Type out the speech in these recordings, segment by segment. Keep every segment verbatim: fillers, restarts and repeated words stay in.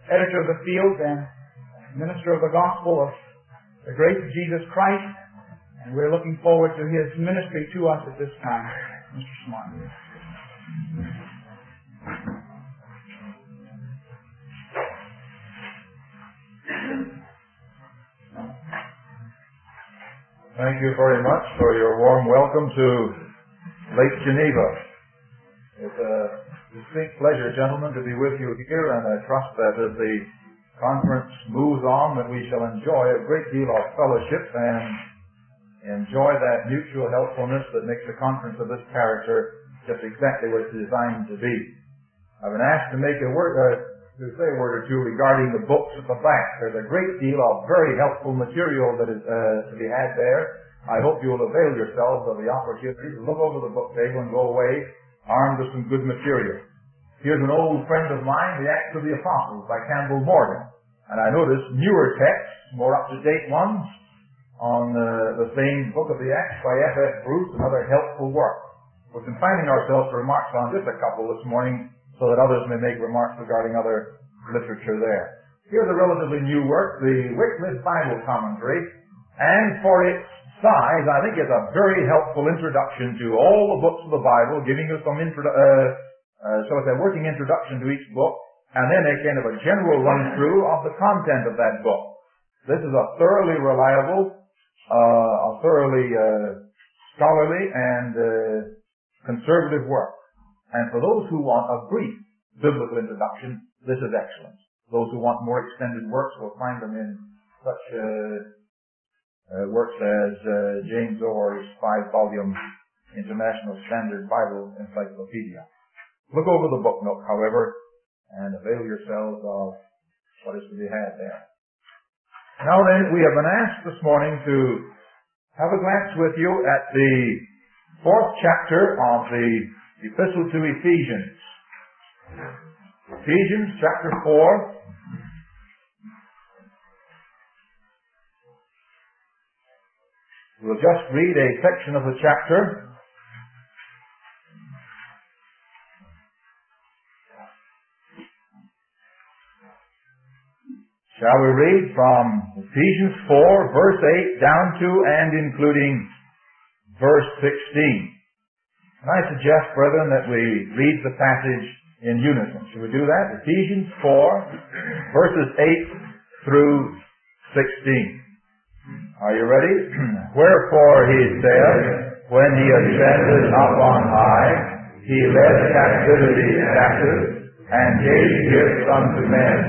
editor of the field and minister of the gospel of the grace of Jesus Christ, and we're looking forward to his ministry to us at this time. Mister Smart. Thank you very much for your warm welcome to Lake Geneva. It's a distinct pleasure, gentlemen, to be with you here, and I trust that as the conference moves on that we shall enjoy a great deal of fellowship and enjoy that mutual helpfulness that makes a conference of this character just exactly what it's designed to be. I've been asked to make a word, uh, to say a word or two regarding the books at the back. There's a great deal of very helpful material that is uh, to be had there. I hope you will avail yourselves of the opportunity to look over the book table and go away armed with some good material. Here's an old friend of mine, The Acts of the Apostles by Campbell Morgan. And I notice newer texts, more up-to-date ones, on uh, the same book of the Acts by F F Bruce, another helpful work. We're confining ourselves to remarks on just a couple this morning, so that others may make remarks regarding other literature there. Here's a relatively new work, the Wycliffe Bible Commentary, and for its size, I think it's a very helpful introduction to all the books of the Bible, giving us some, intro- uh, uh, so it's a working introduction to each book, and then a kind of a general run-through of the content of that book. This is a thoroughly reliable, uh, a thoroughly uh, scholarly and uh, conservative work. And for those who want a brief biblical introduction, this is excellent. Those who want more extended works will find them in such uh, uh, works as uh, James Orr's five-volume International Standard Bible Encyclopedia. Look over the book note, however, and avail yourselves of what is to be had there. Now then, we have been asked this morning to have a glance with you at the fourth chapter of the Epistle to Ephesians. Ephesians chapter four. We'll just read a section of the chapter. Shall we read from Ephesians four, verse eight, down to and including verse sixteen. I suggest, brethren, that we read the passage in unison. Shall we do that? Ephesians four, verses eight through sixteen. Are you ready? Wherefore he said, when he ascended up on high, he led captivity captive, and gave gifts unto men.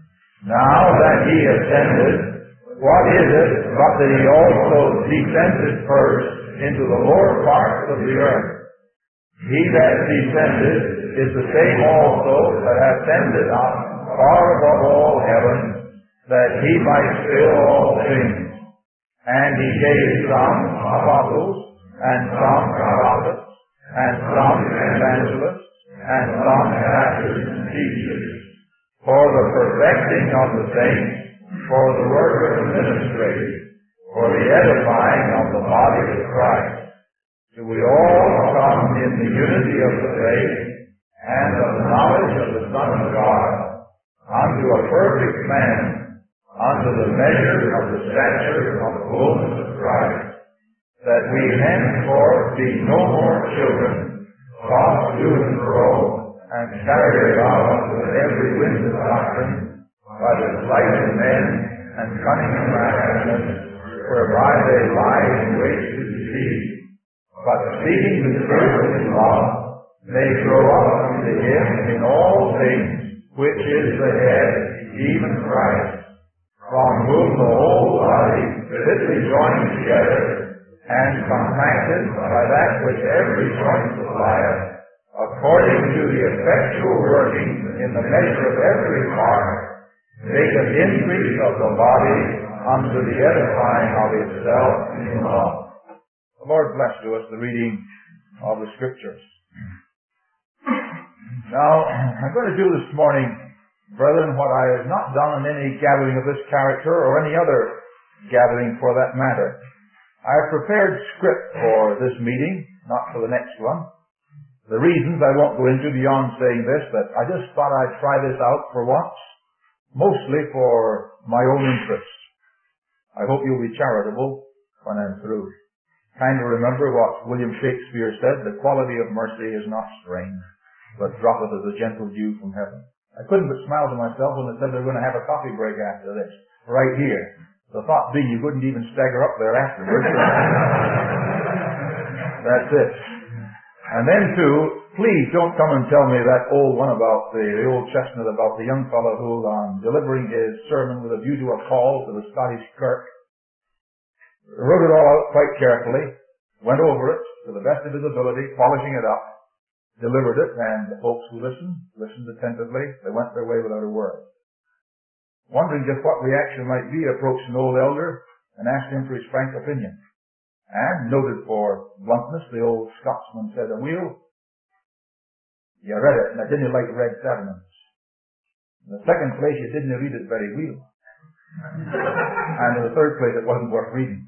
Now that he ascended, what is it but that he also descended first into the lower parts of the earth? He that descended is the same also that ascended up far above all heaven, that he might fill all things. And he gave some apostles, and some prophets, and some evangelists, and some pastors and teachers, for the perfecting of the saints, for the work of the ministry, for the edifying of the body of Christ, till we all come in the unity of the faith and of the knowledge of the Son of God, unto a perfect man, unto the measure of the stature of the fullness of Christ, that we henceforth be no more children, tossed to and fro, and carried about with every wind of doctrine, by the sleight of men and cunning craftiness, whereby they lie in wait to deceive. But speaking the truth in love, may grow up unto him in all things, which is the head, even Christ, from whom the whole body fitly joined together, and compacted by that which every joint supplieth, according to the effectual working in the measure of every part, maketh increase of the body unto the edifying of itself in love. The Lord bless to us the reading of the Scriptures. Now, I'm going to do this morning, brethren, what I have not done in any gathering of this character or any other gathering for that matter. I have prepared script for this meeting, not for the next one. The reasons I won't go into beyond saying this, that I just thought I'd try this out for once. mostly for my own interest. I hope you'll be charitable when I'm through. Kindly remember what William Shakespeare said, the quality of mercy is not strange, but droppeth as a gentle dew from heaven. I couldn't but smile to myself when they said they were going to have a coffee break after this, right here. The thought being you wouldn't even stagger up there afterwards. That's it. And then too, please don't come and tell me that old one about the, the old chestnut about the young fellow who, on delivering his sermon with a view to a call to the Scottish kirk, wrote it all out quite carefully, went over it to the best of his ability, polishing it up, delivered it, and the folks who listened, listened attentively. They went their way without a word. Wondering just what reaction might be, approached an old elder and asked him for his frank opinion. And, noted for bluntness, the old Scotsman said, "Aweel, you read it, and I didn't like red sermons. In the second place, you didn't read it very well. And in the third place, it wasn't worth reading."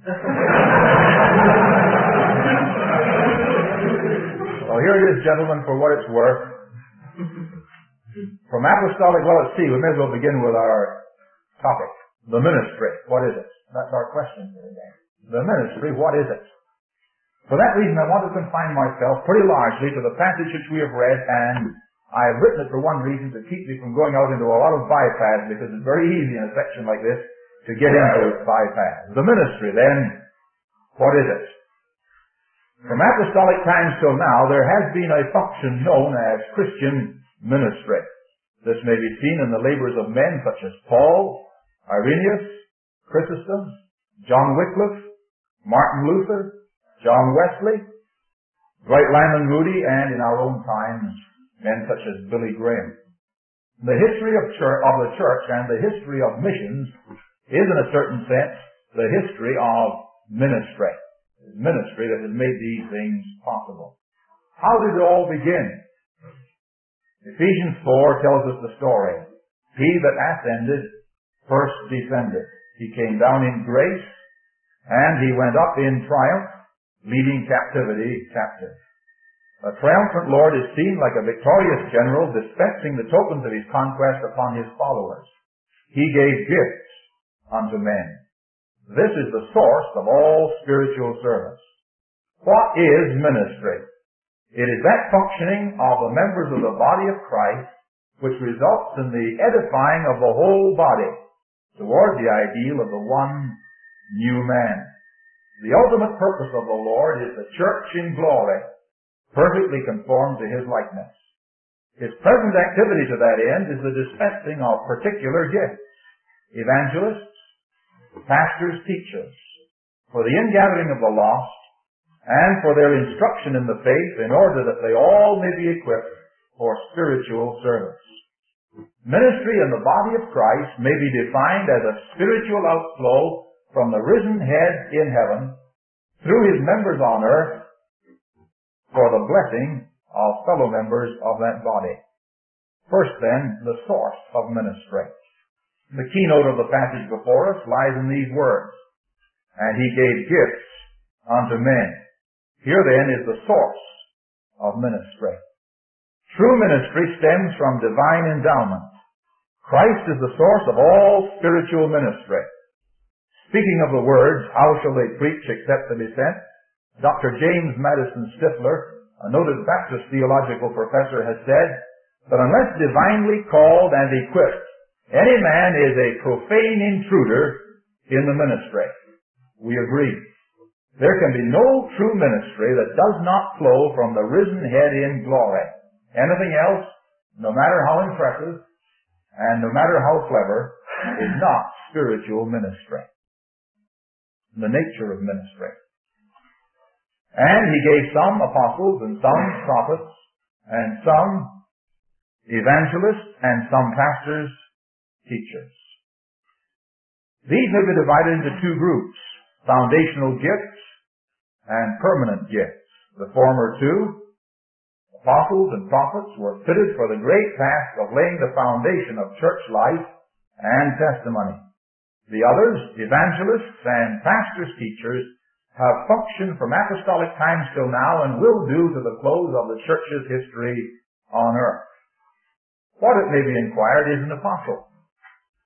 Well, here it is, gentlemen, for what it's worth. From apostolic, well, let's see, we may as well begin with our topic. The ministry. What is it? That's our question for today. The ministry, what is it? For that reason, I want to confine myself pretty largely to the passage which we have read, and I've written it for one reason, to keep me from going out into a lot of bypaths, because it's very easy in a section like this to get into bypaths. The ministry, then, what is it? From apostolic times till now, there has been a function known as Christian ministry. This may be seen in the labors of men such as Paul, Irenaeus, Chrysostom, John Wycliffe, Martin Luther, John Wesley, Dwight Lyman Moody, and in our own times, men such as Billy Graham. The history of, church, of the church and the history of missions is, in a certain sense, the history of ministry. It's ministry that has made these things possible. How did it all begin? Ephesians four tells us the story. He that ascended first descended. He came down in grace, and he went up in triumph, leading captivity captive. A triumphant Lord is seen like a victorious general dispensing the tokens of his conquest upon his followers. He gave gifts unto men. This is the source of all spiritual service. What is ministry? It is that functioning of the members of the body of Christ which results in the edifying of the whole body toward the ideal of the one new man. The ultimate purpose of the Lord is the church in glory, perfectly conformed to His likeness. His present activity to that end is the dispensing of particular gifts, evangelists, pastors, teachers, for the ingathering of the lost, and for their instruction in the faith, in order that they all may be equipped for spiritual service. Ministry in the body of Christ may be defined as a spiritual outflow from the risen head in heaven through His members on earth for the blessing of fellow members of that body. First then, the source of ministry. The keynote of the passage before us lies in these words, "And He gave gifts unto men." Here then is the source of ministry. True ministry stems from divine endowment. Christ is the source of all spiritual ministry. Speaking of the words, "How shall they preach except they be sent?" Doctor James Madison Stifler, a noted Baptist theological professor, has said that unless divinely called and equipped, any man is a profane intruder in the ministry. We agree. There can be no true ministry that does not flow from the risen head in glory. Anything else, no matter how impressive and no matter how clever, is not spiritual ministry. The nature of ministry. And He gave some apostles and some prophets and some evangelists and some pastors, teachers. These may be divided into two groups, foundational gifts and permanent gifts. The former two, apostles and prophets, were fitted for the great task of laying the foundation of church life and testimony. The others, evangelists and pastors, teachers, have functioned from apostolic times till now and will do to the close of the church's history on earth. What, it may be inquired, is an apostle?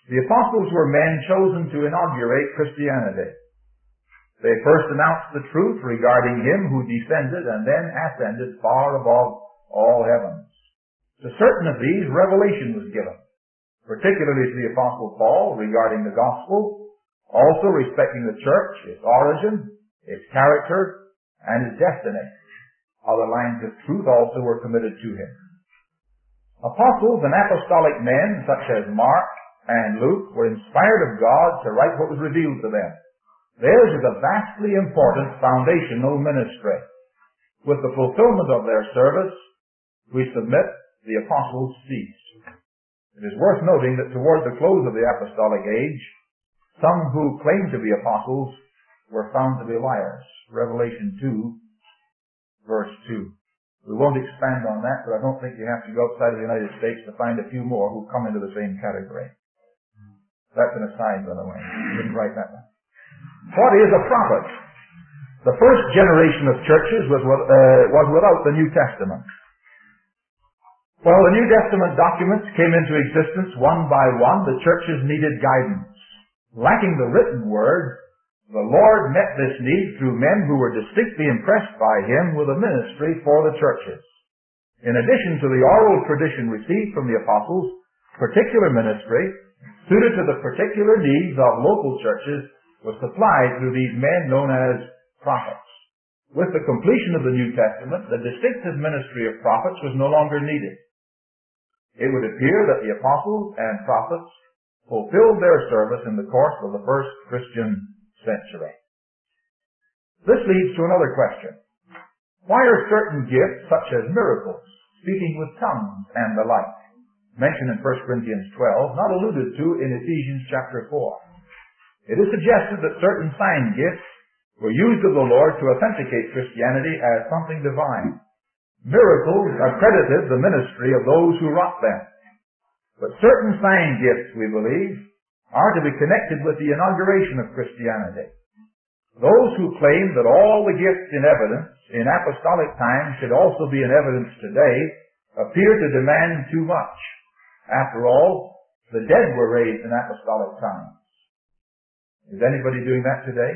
The apostles were men chosen to inaugurate Christianity. They first announced the truth regarding Him who descended and then ascended far above all heavens. To certain of these, revelation was given, particularly to the Apostle Paul regarding the gospel, also respecting the church, its origin, its character, and its destiny. Other lines of truth also were committed to him. Apostles and apostolic men such as Mark and Luke were inspired of God to write what was revealed to them. Theirs is a vastly important foundational ministry. With the fulfillment of their service, we submit the apostles ceased. It is worth noting that toward the close of the apostolic age, some who claimed to be apostles were found to be liars. Revelation two, verse two. We won't expand on that, but I don't think you have to go outside of the United States to find a few more who come into the same category. That's an aside, by the way. You didn't write that one. What is a prophet? The first generation of churches was, uh, was without the New Testament. While the New Testament documents came into existence one by one, the churches needed guidance. Lacking the written word, the Lord met this need through men who were distinctly impressed by Him with a ministry for the churches. In addition to the oral tradition received from the apostles, particular ministry, suited to the particular needs of local churches, was supplied through these men known as prophets. With the completion of the New Testament, the distinctive ministry of prophets was no longer needed. It would appear that the apostles and prophets fulfilled their service in the course of the first Christian century. This leads to another question. Why are certain gifts, such as miracles, speaking with tongues, and the like, mentioned in First Corinthians twelve, not alluded to in Ephesians chapter four? It is suggested that certain sign gifts were used of the Lord to authenticate Christianity as something divine. Miracles accredited the ministry of those who wrought them. But certain sign gifts, we believe, are to be connected with the inauguration of Christianity. Those who claim that all the gifts in evidence in apostolic times should also be in evidence today appear to demand too much. After all, the dead were raised in apostolic times. Is anybody doing that today?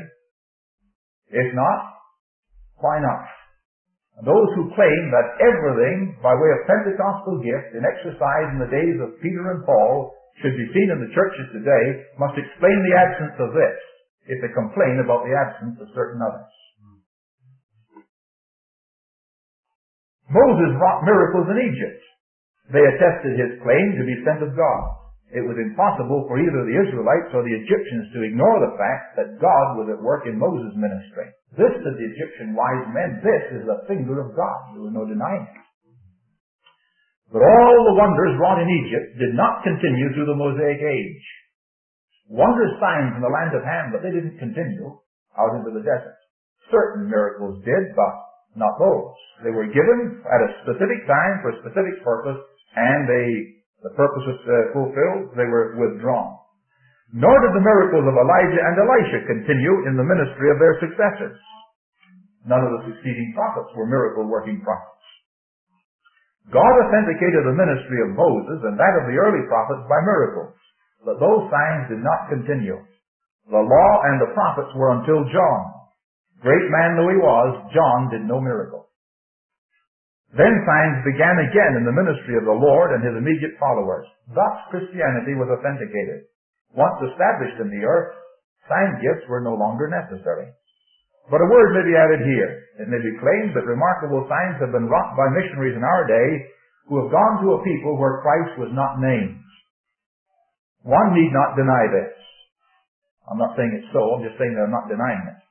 If not, why not? And those who claim that everything by way of Pentecostal gift in exercise in the days of Peter and Paul should be seen in the churches today must explain the absence of this if they complain about the absence of certain others. Moses wrought miracles in Egypt. They attested his claim to be sent of God. It was impossible for either the Israelites or the Egyptians to ignore the fact that God was at work in Moses' ministry. This, to the Egyptian wise men, this is the finger of God. There was no denying it. But all the wonders wrought in Egypt did not continue through the Mosaic age. Wondrous signs in the land of Ham, but they didn't continue out into the desert. Certain miracles did, but not those. They were given at a specific time for a specific purpose, and they The purpose was uh, fulfilled, they were withdrawn. Nor did the miracles of Elijah and Elisha continue in the ministry of their successors. None of the succeeding prophets were miracle-working prophets. God authenticated the ministry of Moses and that of the early prophets by miracles, but those signs did not continue. The law and the prophets were until John. Great man though he was, John did no miracle. Then signs began again in the ministry of the Lord and His immediate followers. Thus Christianity was authenticated. Once established in the earth, sign gifts were no longer necessary. But a word may be added here. It may be claimed that remarkable signs have been wrought by missionaries in our day who have gone to a people where Christ was not named. One need not deny this. I'm not saying it's so, I'm just saying that I'm not denying it.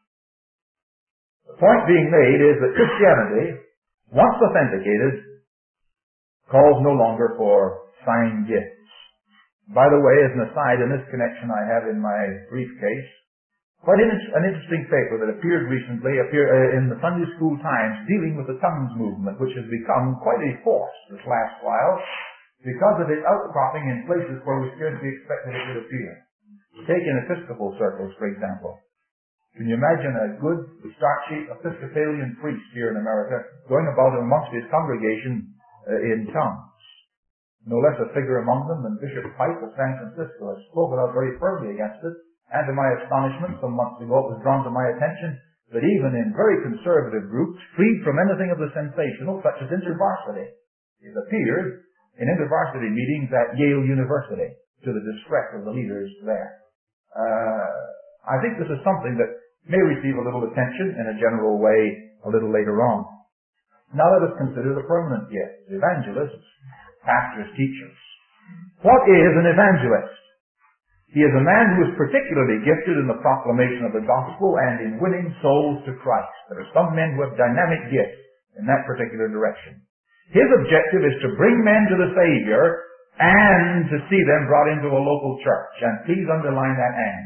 The point being made is that Christianity, once authenticated, calls no longer for sign gifts. By the way, as an aside, in this connection I have in my briefcase quite an interesting paper that appeared recently appear, uh, in the Sunday School Times dealing with the tongues movement, which has become quite a force this last while because of its outcropping in places where we scarcely expected it would appear. Take in Episcopal circles, for example. Can you imagine a good, starchy Episcopalian priest here in America going about amongst his congregation uh, in tongues? no less a figure among them than Bishop Pipe of San Francisco, has spoken out very firmly against it, and to my astonishment, some months ago it was drawn to my attention that even in very conservative groups, freed from anything of the sensational, such as InterVarsity, it appears in InterVarsity meetings at Yale University, to the distress of the leaders there. Uh, I think this is something that may receive a little attention in a general way a little later on. Now let us consider the permanent gifts, evangelists, pastors, teachers. What is an evangelist? He is a man who is particularly gifted in the proclamation of the gospel and in winning souls to Christ. There are some men who have dynamic gifts in that particular direction. His objective is to bring men to the Savior and to see them brought into a local church. And please underline that and.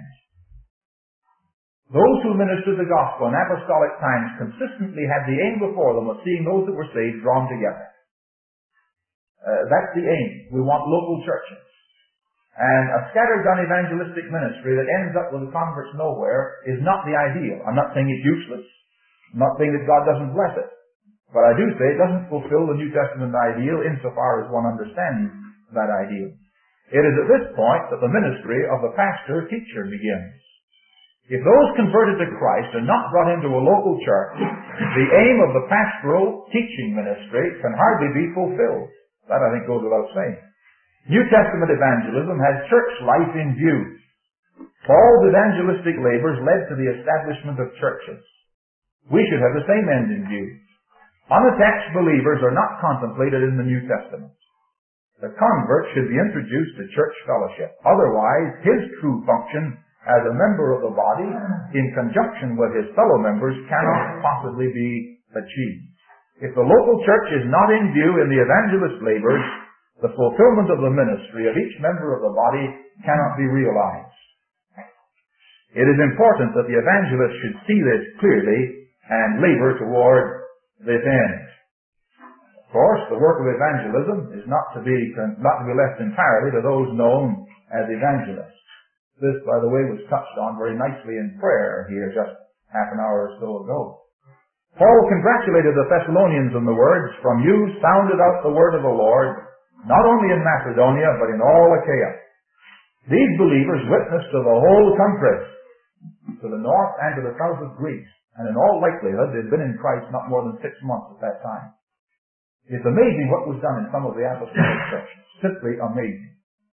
Those who ministered the gospel in apostolic times consistently had the aim before them of seeing those that were saved drawn together. Uh, that's the aim. We want local churches. And a scattergun evangelistic ministry that ends up with the converts nowhere is not the ideal. I'm not saying it's useless. I'm not saying that God doesn't bless it. But I do say it doesn't fulfill the New Testament ideal insofar as one understands that ideal. It is at this point that the ministry of the pastor-teacher begins. If those converted to Christ are not brought into a local church, the aim of the pastoral teaching ministry can hardly be fulfilled. That, I think, goes without saying. New Testament evangelism has church life in view. Paul's evangelistic labors led to the establishment of churches. We should have the same end in view. Unattached believers are not contemplated in the New Testament. The convert should be introduced to church fellowship. Otherwise, his true function as a member of the body, in conjunction with his fellow members, cannot possibly be achieved. If the local church is not in view in the evangelist labors, the fulfillment of the ministry of each member of the body cannot be realized. It is important that the evangelist should see this clearly and labor toward this end. Of course, the work of evangelism is not to be not to be left entirely to those known as evangelists. This, by the way, was touched on very nicely in prayer here just half an hour or so ago. Paul congratulated the Thessalonians on the words, "From you sounded out the word of the Lord, not only in Macedonia, but in all Achaia." These believers witnessed to the whole country, to the north and to the south of Greece, and in all likelihood they had been in Christ not more than six months at that time. It's amazing what was done in some of the apostolic churches. Simply amazing.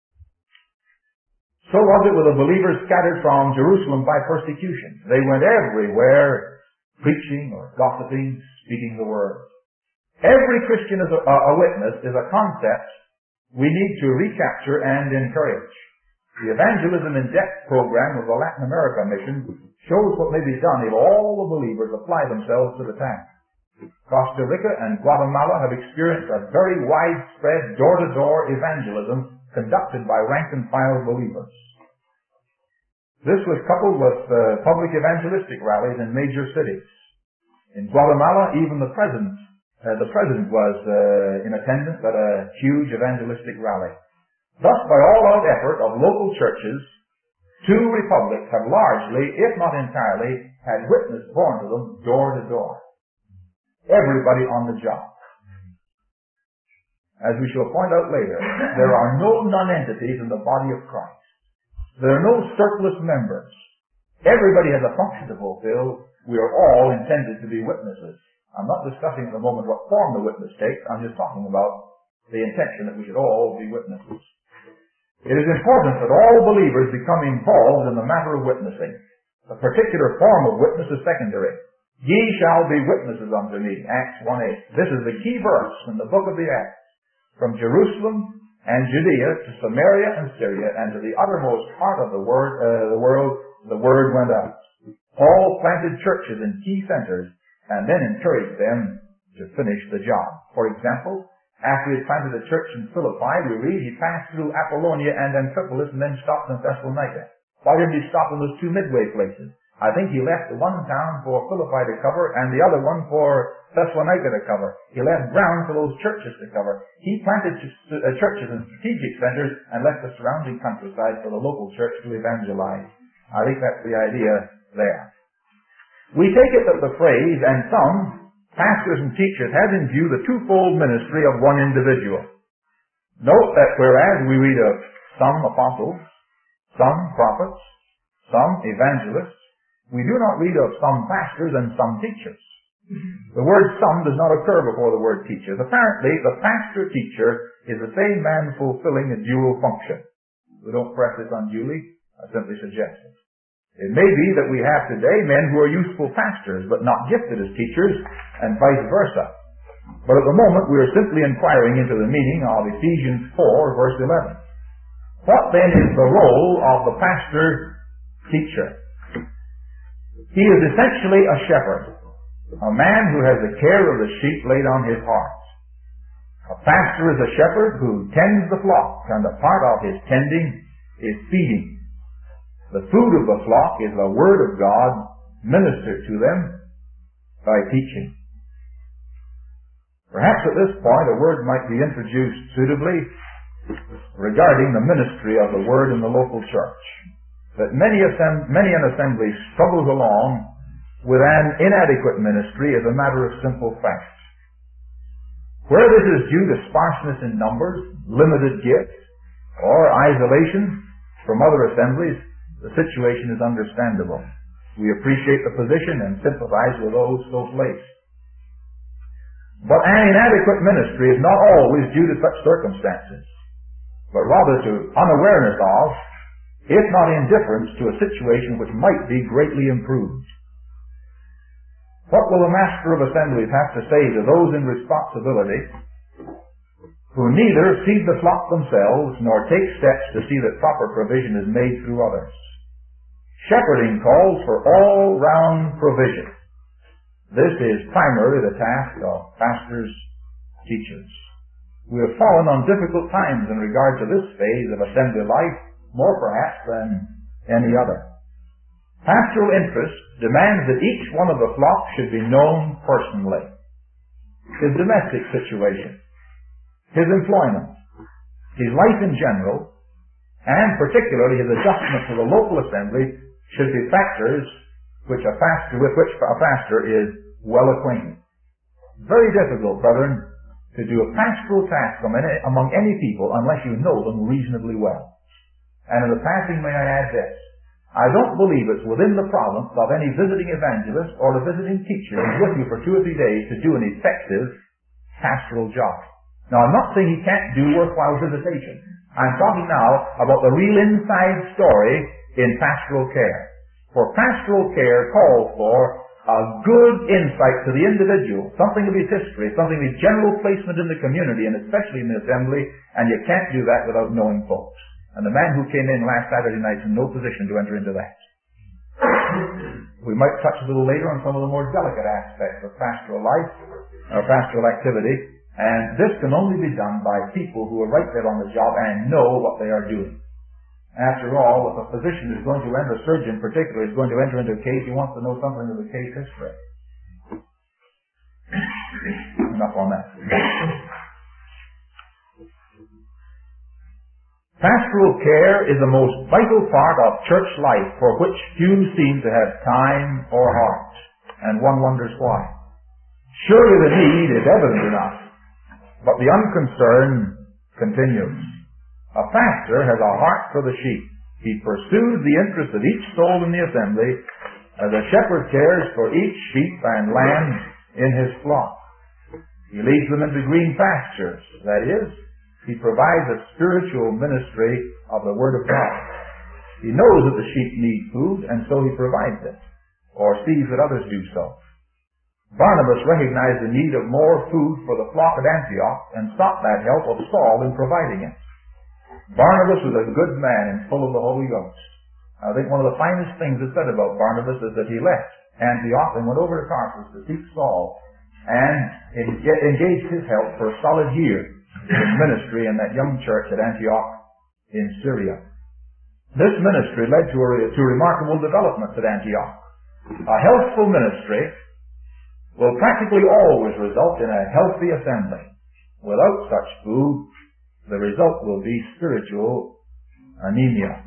So was it with the believers scattered from Jerusalem by persecution. They went everywhere, preaching or gossiping, speaking the word. Every Christian is a, a witness is a concept we need to recapture and encourage. The Evangelism in Depth program of the Latin America mission shows what may be done if all the believers apply themselves to the task. Costa Rica and Guatemala have experienced a very widespread door-to-door evangelism conducted by rank-and-file believers. This was coupled with uh, public evangelistic rallies in major cities. In Guatemala, even the president, uh, the president was uh, in attendance at a huge evangelistic rally. Thus, by all-out effort of local churches, two republics have largely, if not entirely, had witness borne to them door to door. Everybody on the job. As we shall point out later, there are no non-entities in the body of Christ. There are no surplus members. Everybody has a function to fulfill. We are all intended to be witnesses. I'm not discussing at the moment what form the witness takes. I'm just talking about the intention that we should all be witnesses. It is important that all believers become involved in the matter of witnessing. A particular form of witness is secondary. Ye shall be witnesses unto me, Acts one eight. This is the key verse in the book of the Acts. From Jerusalem and Judea to Samaria and Syria and to the uttermost part of the, word, uh, the world, the word went out. Paul planted churches in key centers and then encouraged them to finish the job. For example, after he planted a church in Philippi, we read he passed through Apollonia and Amphipolis and then stopped in Thessalonica. Why didn't he stop in those two midway places? I think he left the one town for Philippi to cover and the other one for Thessalonica to cover. He left ground for those churches to cover. He planted churches in strategic centers and left the surrounding countryside for the local church to evangelize. I think that's the idea there. We take it that the phrase, and some pastors and teachers, have in view the twofold ministry of one individual. Note that whereas we read of some apostles, some prophets, some evangelists, we do not read of some pastors and some teachers. The word some does not occur before the word teachers. Apparently, the pastor-teacher is the same man fulfilling a dual function. We don't press this unduly. I simply suggest it. It may be that we have today men who are useful pastors, but not gifted as teachers, and vice versa. But at the moment, we are simply inquiring into the meaning of Ephesians four, verse eleven. What then is the role of the pastor-teacher? He is essentially a shepherd, a man who has the care of the sheep laid on his heart. A pastor is a shepherd who tends the flock, and a part of his tending is feeding. The food of the flock is the Word of God ministered to them by teaching. Perhaps at this point a word might be introduced suitably regarding the ministry of the Word in the local church. That many, assemb- many an assembly struggles along with an inadequate ministry is a matter of simple fact. Where this is due to sparseness in numbers, limited gifts, or isolation from other assemblies, the situation is understandable. We appreciate the position and sympathize with those so placed. But an inadequate ministry is not always due to such circumstances, but rather to unawareness of, if not indifference to, a situation which might be greatly improved. What will the master of assemblies have to say to those in responsibility who neither feed the flock themselves nor take steps to see that proper provision is made through others? Shepherding calls for all-round provision. This is primarily the task of pastors, teachers. We have fallen on difficult times in regard to this phase of assembly life, more perhaps than any other. Pastoral interest demands that each one of the flock should be known personally. His domestic situation, his employment, his life in general, and particularly his adjustment to the local assembly should be factors which a pastor, with which a pastor is well acquainted. Very difficult, brethren, to do a pastoral task among any people unless you know them reasonably well. And in the passing may I add this. I don't believe it's within the province of any visiting evangelist or a visiting teacher who's with you for two or three days to do an effective pastoral job. Now, I'm not saying he can't do worthwhile visitation. I'm talking now about the real inside story in pastoral care. For pastoral care calls for a good insight to the individual, something of his history, something of his general placement in the community, and especially in the assembly, and you can't do that without knowing folks. And the man who came in last Saturday night is in no position to enter into that. We might touch a little later on some of the more delicate aspects of pastoral life, or pastoral activity, and this can only be done by people who are right there on the job and know what they are doing. After all, if a physician is going to enter, a surgeon particularly is going to enter into a case, he wants to know something of the case history. Enough on that. Pastoral care is the most vital part of church life, for which few seem to have time or heart, and one wonders why. Surely the need is evident enough, but the unconcern continues. A pastor has a heart for the sheep. He pursues the interest of each soul in the assembly, as a shepherd cares for each sheep and lamb in his flock. He leads them into green pastures, that is, he provides a spiritual ministry of the Word of God. He knows that the sheep need food, and so he provides it, or sees that others do so. Barnabas recognized the need of more food for the flock at Antioch, and sought that help of Saul in providing it. Barnabas was a good man and full of the Holy Ghost. I think one of the finest things that's said about Barnabas is that he left Antioch and went over to Tarsus to seek Saul, and engaged his help for a solid year in ministry in that young church at Antioch in Syria. This ministry led to a, to remarkable developments at Antioch. A healthful ministry will practically always result in a healthy assembly. Without such food, the result will be spiritual anemia.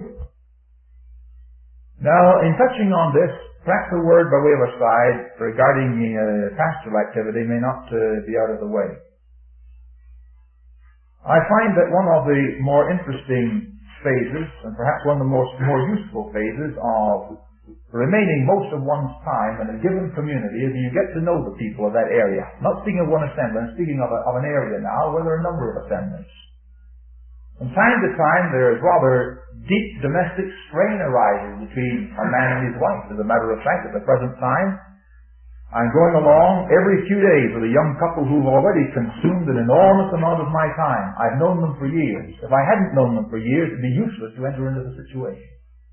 Now, in touching on this, perhaps a word by way of aside regarding uh, pastoral activity may not uh, be out of the way. I find that one of the more interesting phases, and perhaps one of the most more useful phases of remaining most of one's time in a given community is you get to know the people of that area. Not speaking of one assembly, I'm speaking of, a, of an area now where there are a number of assemblies. From time to time there is rather deep domestic strain arises between a man and his wife. As a matter of fact, at the present time, I'm going along every few days with a young couple who've already consumed an enormous amount of my time. I've known them for years. If I hadn't known them for years, it'd be useless to enter into the situation.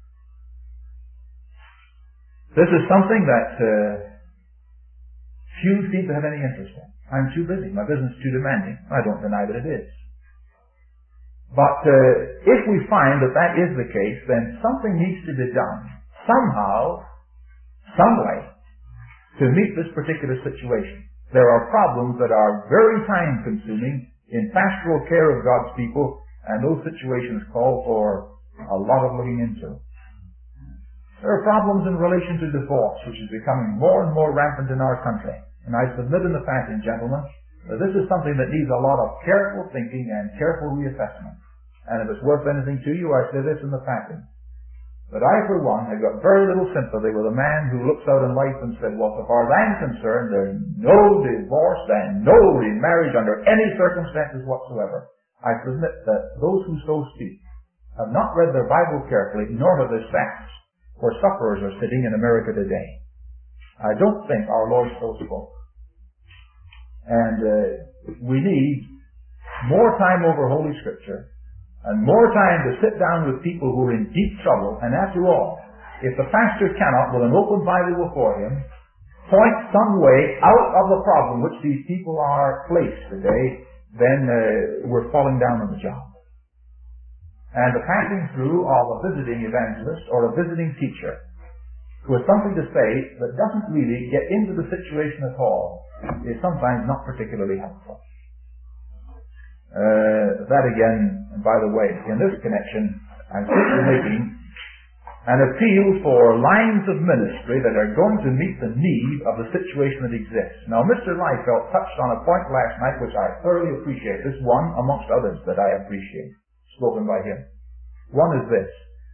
This is something that uh, few seem to have any interest in. I'm too busy. My business is too demanding. I don't deny that it is. But uh, if we find that that is the case, then something needs to be done, somehow, some way, to meet this particular situation. There are problems that are very time-consuming in pastoral care of God's people, and those situations call for a lot of looking into. There are problems in relation to divorce, which is becoming more and more rampant in our country. And I submit in the passage, gentlemen, that this is something that needs a lot of careful thinking and careful reassessment. And if it's worth anything to you, I say this in the passage. But I, for one, have got very little sympathy with a man who looks out in life and says, well, so far as I'm concerned, there's no divorce and no remarriage under any circumstances whatsoever. I submit that those who so speak have not read their Bible carefully, nor have they facts, where sufferers are sitting in America today. I don't think our Lord so spoke. And uh, we need more time over Holy Scripture, and more time to sit down with people who are in deep trouble. And after all, if the pastor cannot, with an open Bible before him, point some way out of the problem which these people are placed today, then uh, we're falling down on the job. And the passing through of a visiting evangelist or a visiting teacher who has something to say that doesn't really get into the situation at all is sometimes not particularly helpful. Uh, that again, and by the way, in this connection, I'm simply making an appeal for lines of ministry that are going to meet the need of the situation that exists. Now, Mister Liefeld touched on a point last night which I thoroughly appreciate. This one amongst others that I appreciate, spoken by him. One is this.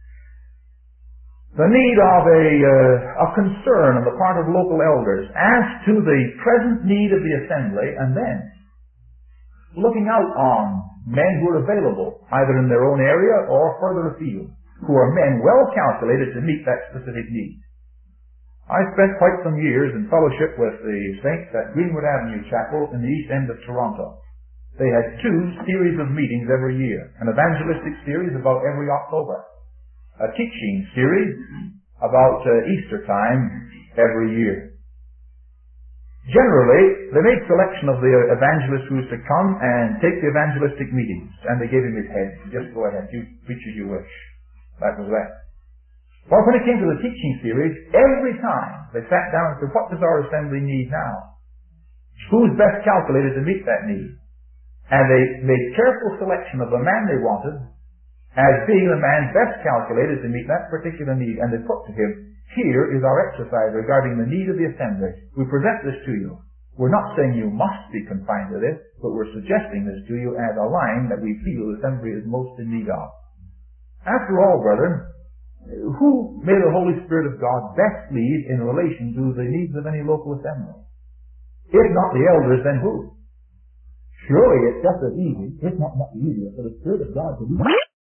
The need of a, uh, a concern on the part of local elders as to the present need of the assembly, and then looking out on men who are available, either in their own area or further afield, who are men well calculated to meet that specific need. I spent quite some years in fellowship with the saints at Greenwood Avenue Chapel in the east end of Toronto. They had two series of meetings every year, an evangelistic series about every October, a teaching series about uh, Easter time every year. Generally, they made selection of the evangelist who was to come and take the evangelistic meetings, and they gave him his head. Just go ahead, you preach as you wish. That was that. Well, when it came to the teaching series, every time they sat down and said, what does our assembly need now? Who's best calculated to meet that need? And they made careful selection of the man they wanted as being the man best calculated to meet that particular need, and they put to him, here is our exercise regarding the need of the assembly. We present this to you. We're not saying you must be confined to this, but we're suggesting this to you as a line that we feel the assembly is most in need of. After all, brethren, who may the Holy Spirit of God best lead in relation to the needs of any local assembly? If not the elders, then who? Surely it's just as easy, if not much easier, for the Spirit of God to lead.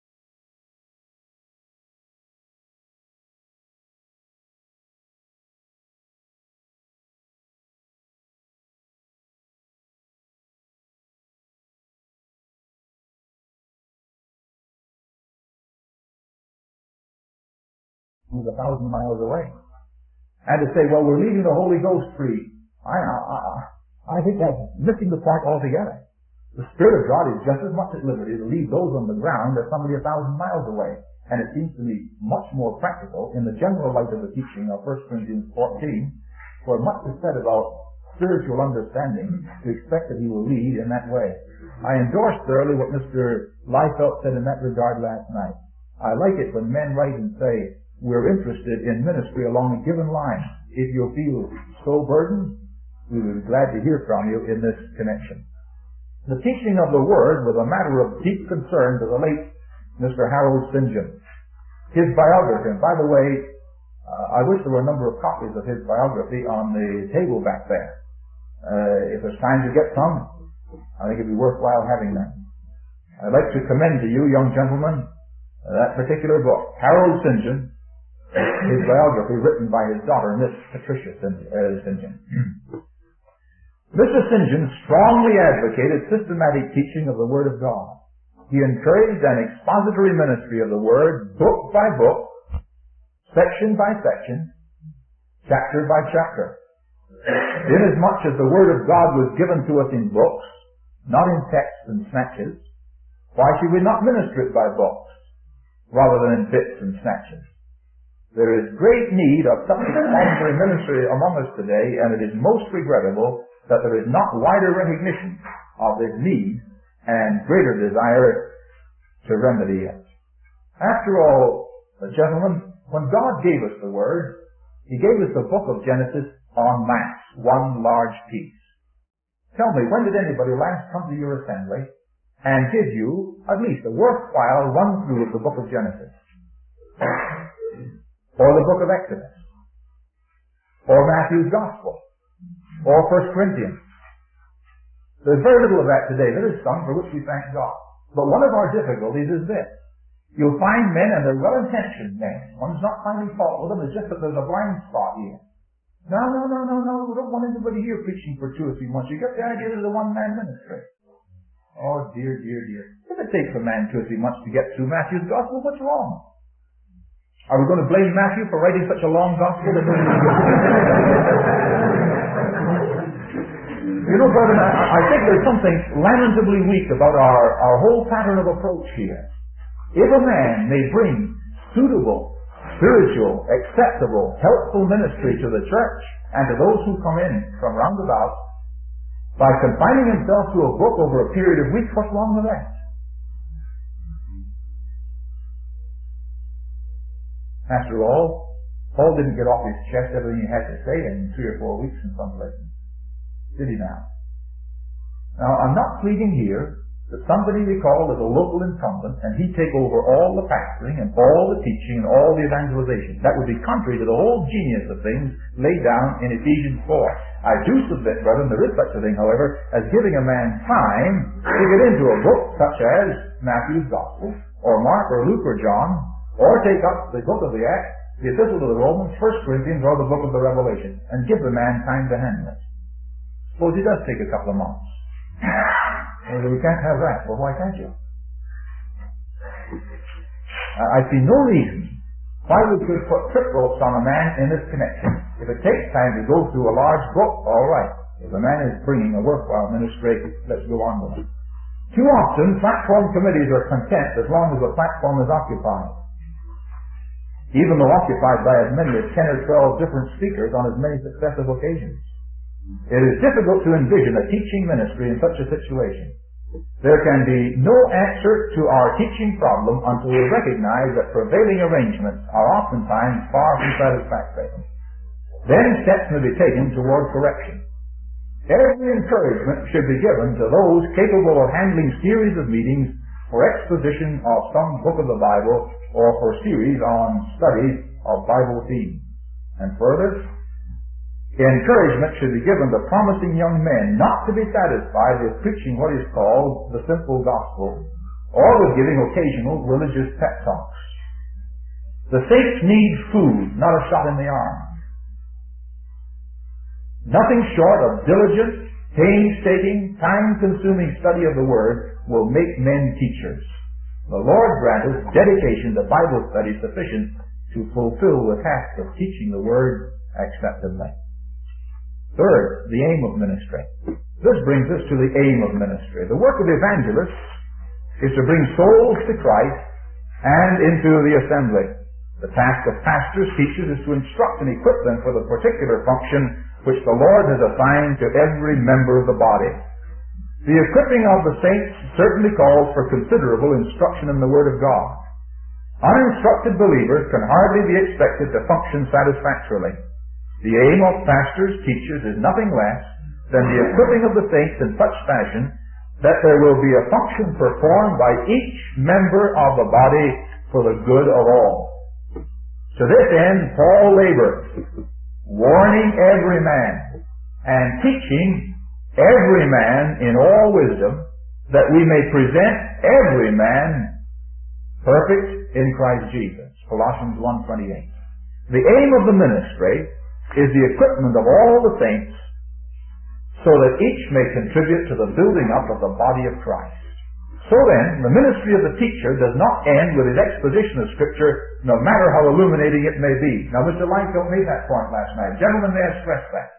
He's a thousand miles away. And to say, well, we're leaving the Holy Ghost free, I, I, I think that's missing the point altogether. The Spirit of God is just as much at liberty to leave those on the ground as somebody a thousand miles away. And it seems to me much more practical in the general light of the teaching of First Corinthians fourteen, where much is said about spiritual understanding, to expect that He will lead in that way. I endorse thoroughly what Mister Liefeld said in that regard last night. I like it when men write and say, we're interested in ministry along a given line. If you feel so burdened, we would be glad to hear from you in this connection. The teaching of the Word was a matter of deep concern to the late Mister Harold St. John. His biography, and by the way, uh, I wish there were a number of copies of his biography on the table back there. Uh, if there's time to get some, I think it'd be worthwhile having them. I'd like to commend to you, young gentlemen, uh, that particular book, Harold Saint John, his biography written by his daughter, Miss Patricia Saint John. Mister Saint John strongly advocated systematic teaching of the Word of God. He encouraged an expository ministry of the Word, book by book, section by section, chapter by chapter. Inasmuch as the Word of God was given to us in books, not in texts and snatches, why should we not minister it by books, rather than in bits and snatches? There is great need of such expository ministry among us today, and it is most regrettable that there is not wider recognition of this need and greater desire to remedy it. After all, gentlemen, when God gave us the Word, He gave us the book of Genesis en masse, one large piece. Tell me, when did anybody last come to your assembly and give you at least a worthwhile run-through of the book of Genesis? Or the book of Exodus? Or Matthew's Gospel? Or First Corinthians? There's very little of that today. There is some for which we thank God. But one of our difficulties is this. You'll find men, and they're well-intentioned men. One's not finding fault with them, it's just that there's a blind spot here. No, no, no, no, no, we don't want anybody here preaching for two or three months. You get the idea there's a one-man ministry. Oh, dear, dear, dear. If it takes a man two or three months to get through Matthew's Gospel, what's wrong? Are we going to blame Matthew for writing such a long Gospel? You know, brother, I think there's something lamentably weak about our, our whole pattern of approach here. If a man may bring suitable, spiritual, acceptable, helpful ministry to the church and to those who come in from round about, by confining himself to a book over a period of weeks, what's wrong with that? After all, Paul didn't get off his chest everything he had to say in three or four weeks in some places. Did he now? Now, I'm not pleading here that somebody we call as a local incumbent and he take over all the pastoring and all the teaching and all the evangelization. That would be contrary to the whole genius of things laid down in Ephesians four. I do submit, brethren, there is such a thing, however, as giving a man time to get into a book such as Matthew's Gospel, or Mark, or Luke, or John, or take up the book of the Acts, the Epistle to the Romans, First Corinthians, or the book of the Revelation, and give the man time to handle it. Suppose he does take a couple of months. Well, we can't have that. Well, why can't you? I see no reason why we could put trip ropes on a man in this connection. If it takes time to go through a large book, all right. If the man is bringing a worthwhile ministry, let's go on with it. Too often, platform committees are content as long as the platform is occupied. Even though occupied by as many as ten or twelve different speakers on as many successive occasions. It is difficult to envision a teaching ministry in such a situation. There can be no answer to our teaching problem until we recognize that prevailing arrangements are oftentimes far from satisfactory. Then steps may be taken toward correction. Every encouragement should be given to those capable of handling series of meetings for exposition of some book of the Bible or for series on studies of Bible themes. And further, encouragement should be given to promising young men not to be satisfied with preaching what is called the simple gospel, or with giving occasional religious pep talks. The saints need food, not a shot in the arm. Nothing short of diligent, painstaking, time-consuming study of the Word will make men teachers. The Lord grant us dedication to Bible study sufficient to fulfill the task of teaching the Word acceptably. Third, the aim of ministry. This brings us to the aim of ministry. The work of evangelists is to bring souls to Christ and into the assembly. The task of pastors, teachers, is to instruct and equip them for the particular function which the Lord has assigned to every member of the body. The equipping of the saints certainly calls for considerable instruction in the Word of God. Uninstructed believers can hardly be expected to function satisfactorily. The aim of pastors, teachers, is nothing less than the equipping of the saints in such fashion that there will be a function performed by each member of the body for the good of all. To this end, Paul labored, warning every man and teaching every man in all wisdom, that we may present every man perfect in Christ Jesus. Colossians one twenty-eight. The aim of the ministry is the equipment of all the saints so that each may contribute to the building up of the body of Christ. So then, the ministry of the teacher does not end with his exposition of Scripture, no matter how illuminating it may be. Now, Mister Langfield made that point last night. Gentlemen, may I stress that.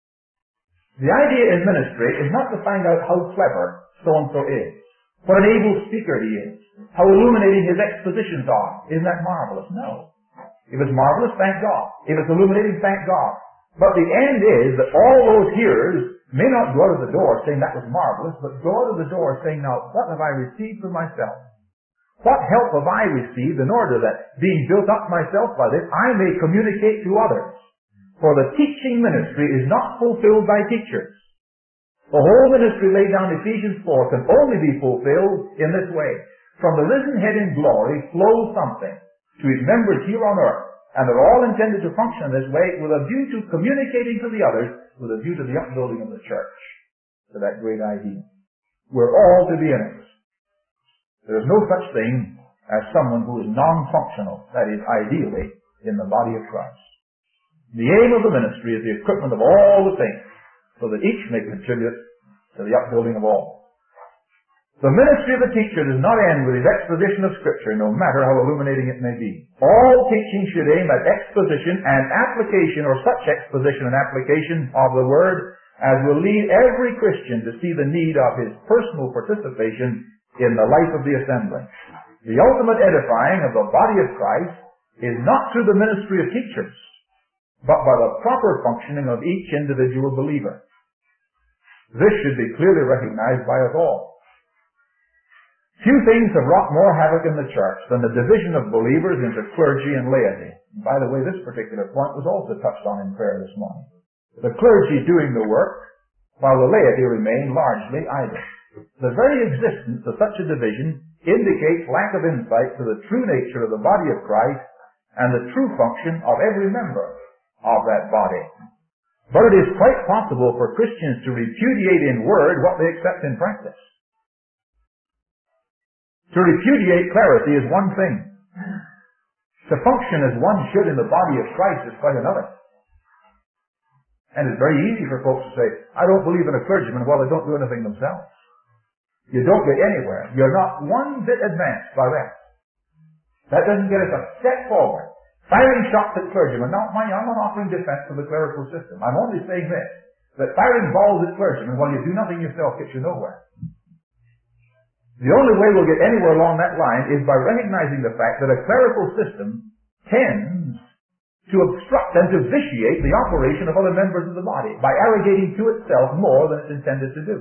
The idea in ministry is not to find out how clever so-and-so is, what an able speaker he is, how illuminating his expositions are. Isn't that marvelous? No. If it's marvelous, thank God. If it's illuminating, thank God. But the end is that all those hearers may not go out of the door saying that was marvelous, but go out of the door saying, now, what have I received for myself? What help have I received in order that, being built up myself by this, I may communicate to others? For the teaching ministry is not fulfilled by teachers. The whole ministry laid down in Ephesians four can only be fulfilled in this way. From the risen head in glory flows something to his members here on earth, and they're all intended to function this way with a view to communicating to the others, with a view to the upbuilding of the church, to that great idea. We're all to be in it. There is no such thing as someone who is non-functional, that is, ideally, in the body of Christ. The aim of the ministry is the equipment of all the saints, so that each may contribute to the upbuilding of all. The ministry of the teacher does not end with his exposition of Scripture, no matter how illuminating it may be. All teaching should aim at exposition and application, or such exposition and application of the Word as will lead every Christian to see the need of his personal participation in the life of the assembly. The ultimate edifying of the body of Christ is not through the ministry of teachers, but by the proper functioning of each individual believer. This should be clearly recognized by us all. Few things have wrought more havoc in the church than the division of believers into clergy and laity. And by the way, this particular point was also touched on in prayer this morning. The clergy doing the work, while the laity remain largely idle. The very existence of such a division indicates lack of insight to the true nature of the body of Christ and the true function of every member of that body. But it is quite possible for Christians to repudiate in word what they accept in practice. To repudiate clarity is one thing. To function as one should in the body of Christ is quite another. And it's very easy for folks to say, I don't believe in a clergyman while they don't do anything themselves. You don't get anywhere. You're not one bit advanced by that. That doesn't get us a step forward. Firing shots at clergymen. Now, mind you, I'm not offering defense for the clerical system. I'm only saying this, that firing balls at clergymen while you do nothing yourself gets you nowhere. The only way we'll get anywhere along that line is by recognizing the fact that a clerical system tends to obstruct and to vitiate the operation of other members of the body by arrogating to itself more than it's intended to do.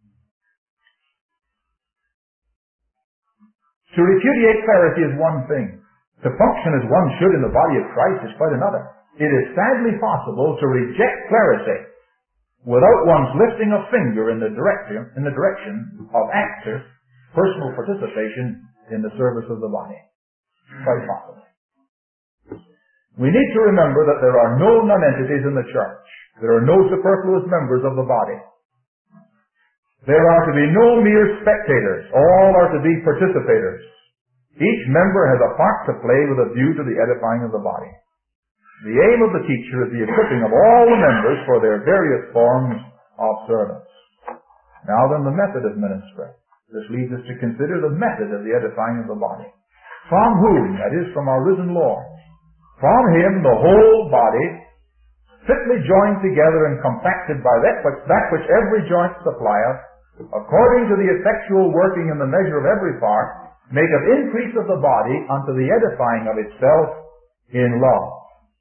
To repudiate clarity is one thing. To function as one should in the body of Christ is quite another. It is sadly possible to reject clarity without one's lifting a finger in the direction, in the direction of active personal participation in the service of the body. Quite possible. We need to remember that there are no nonentities in the church. There are no superfluous members of the body. There are to be no mere spectators. All are to be participators. Each member has a part to play with a view to the edifying of the body. The aim of the teacher is the equipping of all the members for their various forms of service. Now then, the method of ministry. This leads us to consider the method of the edifying of the body. From whom? That is, from our risen Lord. From Him the whole body, fitly joined together and compacted by that which, that which every joint supplieth, according to the effectual working in the measure of every part, maketh increase of the body unto the edifying of itself in love.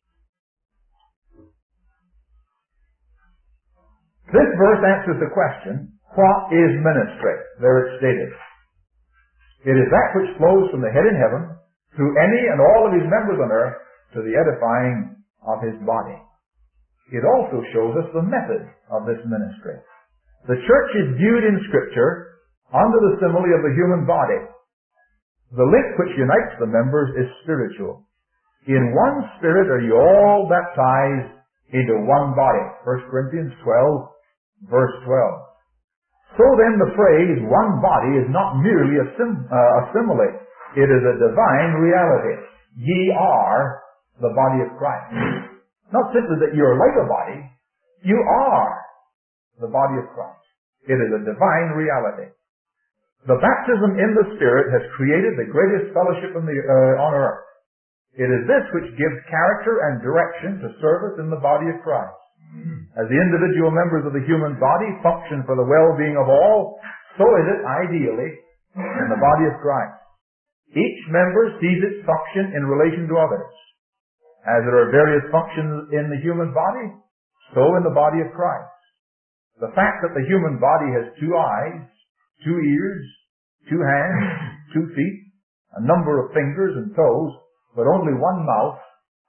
This verse answers the question, what is ministry? There it's stated. It is that which flows from the head in heaven, through any and all of his members on earth, to the edifying of his body. It also shows us the method of this ministry. The church is viewed in Scripture under the simile of the human body. The link which unites the members is spiritual. In one Spirit are you all baptized into one body. First Corinthians twelve, verse twelve. So then the phrase, one body, is not merely a, sim, uh, a simile. It is a divine reality. Ye are the body of Christ. Not simply that you're like a body, you are the body of Christ. It is a divine reality. The baptism in the Spirit has created the greatest fellowship in the, uh, on earth. It is this which gives character and direction to service in the body of Christ. As the individual members of the human body function for the well-being of all, so is it ideally in the body of Christ. Each member sees its function in relation to others. As there are various functions in the human body, so in the body of Christ. The fact that the human body has two eyes, two ears, two hands, two feet, a number of fingers and toes, but only one mouth,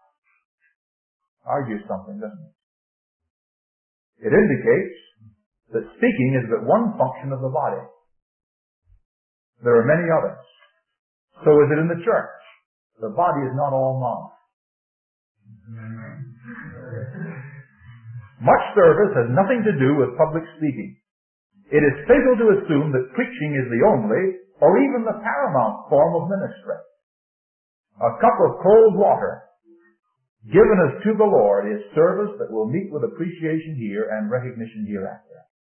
argues something, doesn't it? It indicates that speaking is but one function of the body. There are many others. So is it in the church. The body is not all mouth. Much service has nothing to do with public speaking. It is fatal to assume that preaching is the only, or even the paramount form of ministry. A cup of cold water given us to the Lord is service that will meet with appreciation here and recognition hereafter.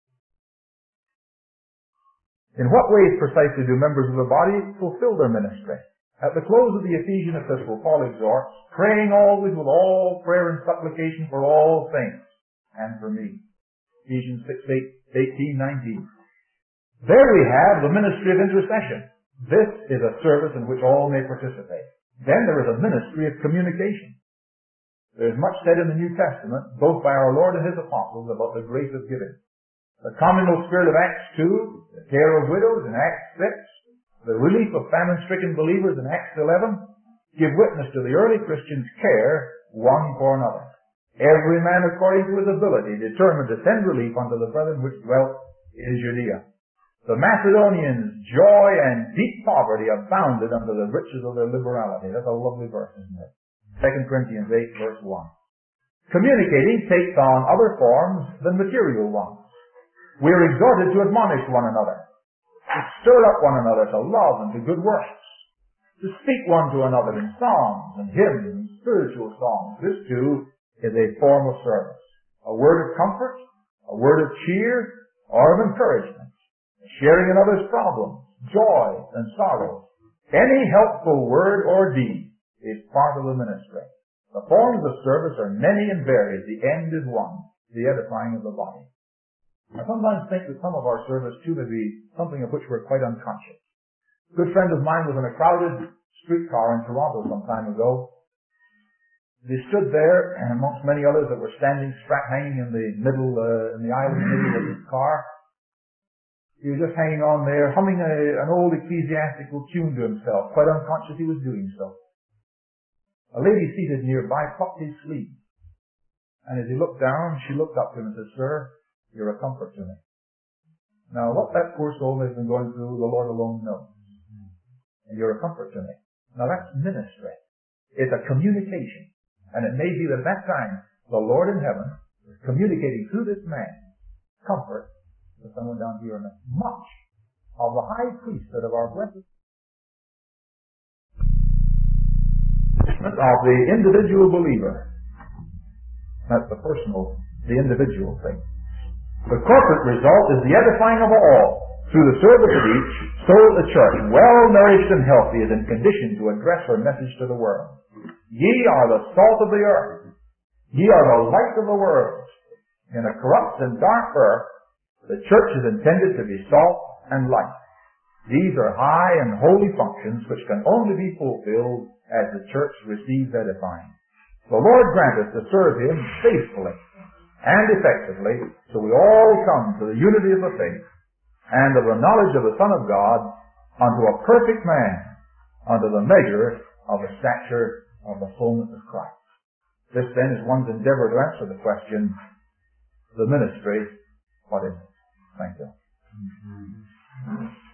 In what ways precisely do members of the body fulfill their ministry? At the close of the Ephesian epistle, Paul exhorts, praying always with all prayer and supplication for all saints, and for me. Ephesians six, eighteen, nineteen. There we have the ministry of intercession. This is a service in which all may participate. Then there is a ministry of communication. There is much said in the New Testament, both by our Lord and His apostles, about the grace of giving. The communal spirit of Acts two, the care of widows in Acts six, the relief of famine-stricken believers in Acts eleven, give witness to the early Christians' care one for another. Every man according to his ability determined to send relief unto the brethren which dwelt in Judea. The Macedonians' joy and deep poverty abounded under the riches of their liberality. That's a lovely verse, isn't it? Second Corinthians eight, verse one. Communicating takes on other forms than material ones. We are exhorted to admonish one another, to stir up one another to love and to good works, to speak one to another in songs and hymns and spiritual songs. This too is a form of service. A word of comfort, a word of cheer, or of encouragement, sharing in others' problems, joys and sorrows. Any helpful word or deed is part of the ministry. The forms of service are many and varied. The end is one, the edifying of the body. I sometimes think that some of our service too may be something of which we're quite unconscious. A good friend of mine was in a crowded streetcar in Toronto some time ago. They stood there, and amongst many others that were standing strap hanging in the middle, uh, in the aisle in the middle of his car. He was just hanging on there, humming a, an old ecclesiastical tune to himself, quite unconscious he was doing so. A lady seated nearby plucked his sleeve. And as he looked down, she looked up to him and said, "Sir, you're a comfort to me." Now, what that poor soul has been going through, the Lord alone knows. And you're a comfort to me. Now, that's ministry. It's a communication. And it may be that at that time, the Lord in heaven is communicating through this man comfort to someone down here. And much of the high priesthood of our blessed of the individual believer. That's the personal, the individual thing. The corporate result is the edifying of all. Through the service of each, so that the church, well nourished and healthy, is in condition to address her message to the world. Ye are the salt of the earth. Ye are the light of the world. In a corrupt and dark earth, the church is intended to be salt and light. These are high and holy functions which can only be fulfilled as the church receives edifying. The Lord grant us to serve Him faithfully and effectively, so we all come to the unity of the faith and of the knowledge of the Son of God, unto a perfect man, unto the measure of the stature of the fullness of Christ. This then is one's endeavor to answer the question, the ministry, what is it? Thank you. Mm-hmm. Amen.